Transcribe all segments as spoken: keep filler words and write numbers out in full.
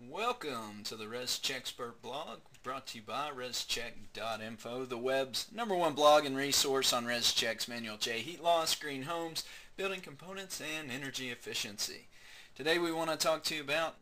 Welcome to the ResCheckspert blog, brought to you by ResCheck dot info, the web's number one blog and resource on ResCheck's manual J heat loss, green homes, building components, and energy efficiency. Today we want to talk to you about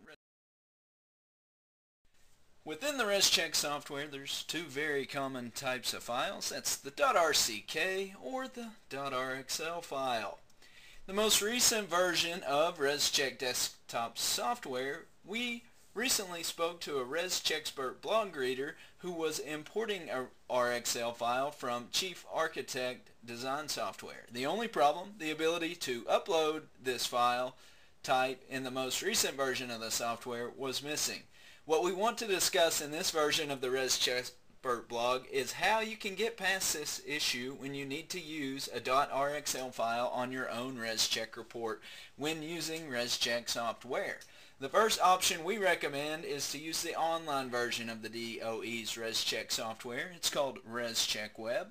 within the ResCheck software. There's two very common types of files. That's the .rck or the .rxl file. The most recent version of ResCheck desktop software, we recently spoke to a ResCheckspert blog reader who was importing a R X L file from Chief Architect Design Software. The only problem, the ability to upload this file type in the most recent version of the software was missing. What we want to discuss in this version of the ResCheckspert blog is how you can get past this issue when you need to use a .rxl file on your own ResCheck report when using ResCheck software. The first option we recommend is to use the online version of the D O E's ResCheck software. It's called ResCheck Web.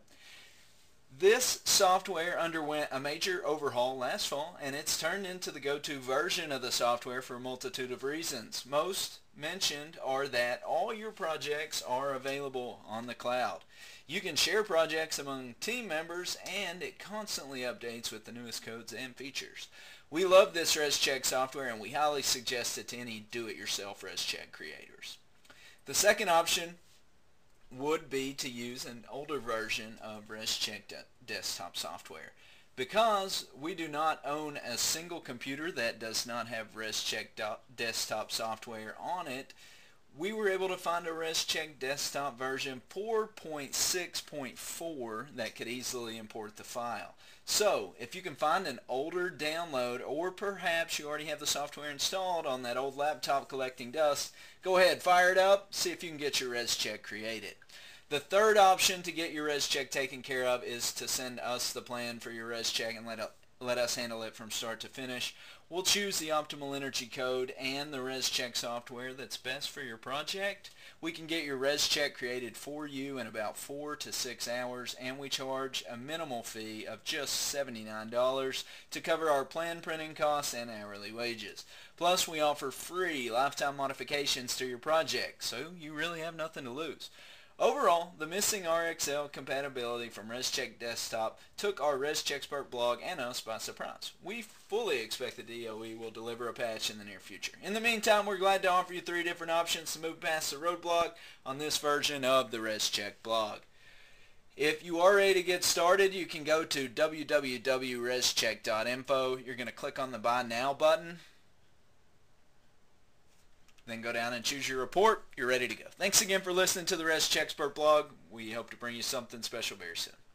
This software underwent a major overhaul last fall, and it's turned into the go-to version of the software for a multitude of reasons. Most mentioned are that all your projects are available on the cloud. You can share projects among team members, and it constantly updates with the newest codes and features. We love this ResCheck software, and we highly suggest it to any do-it-yourself ResCheck creators. The second option would be to use an older version of ResCheck desktop software. Because we do not own a single computer that does not have ResCheck desktop software on it, we were able to find a ResCheck desktop version four point six point four that could easily import the file. So if you can find an older download, or perhaps you already have the software installed on that old laptop collecting dust, go ahead, fire it up, see if you can get your ResCheck created. The third option to get your ResCheck taken care of is to send us the plan for your ResCheck and let, up, let us handle it from start to finish. We'll choose the optimal energy code and the ResCheck software that's best for your project. We can get your ResCheck created for you in about four to six hours, and we charge a minimal fee of just seventy-nine dollars to cover our plan printing costs and hourly wages. Plus, we offer free lifetime modifications to your project, so you really have nothing to lose. Overall, the missing R X L compatibility from ResCheck Desktop took our ResCheckspert blog and us by surprise. We fully expect the D O E will deliver a patch in the near future. In the meantime, we're glad to offer you three different options to move past the roadblock on this version of the ResCheck blog. If you are ready to get started, you can go to w w w dot rescheck dot info. You're going to click on the Buy Now button. Then go down and choose your report. You're ready to go. Thanks again for listening to the ResCheckspert blog. We hope to bring you something special very soon.